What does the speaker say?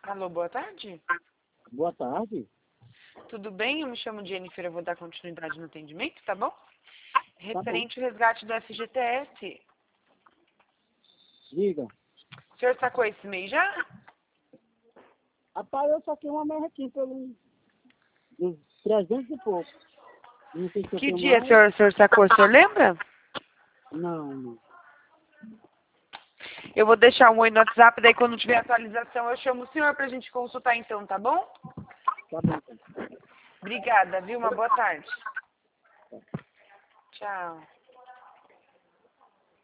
Alô, boa tarde. Boa tarde. Tudo bem? Eu me chamo Jennifer, eu vou dar continuidade no atendimento, tá bom? Tá Referente ao resgate do FGTS. Diga. O senhor sacou esse mês já? Rapaz, eu saquei uma merrequinha pelos 300 e pouco. Não sei se eu Que tenho dia mais. o senhor sacou? O senhor lembra? Não. Eu vou deixar um oi no WhatsApp, daí quando tiver atualização eu chamo o senhor pra gente consultar então, tá bom? Tá bom, então. Obrigada, viu? Uma boa tarde. Tchau.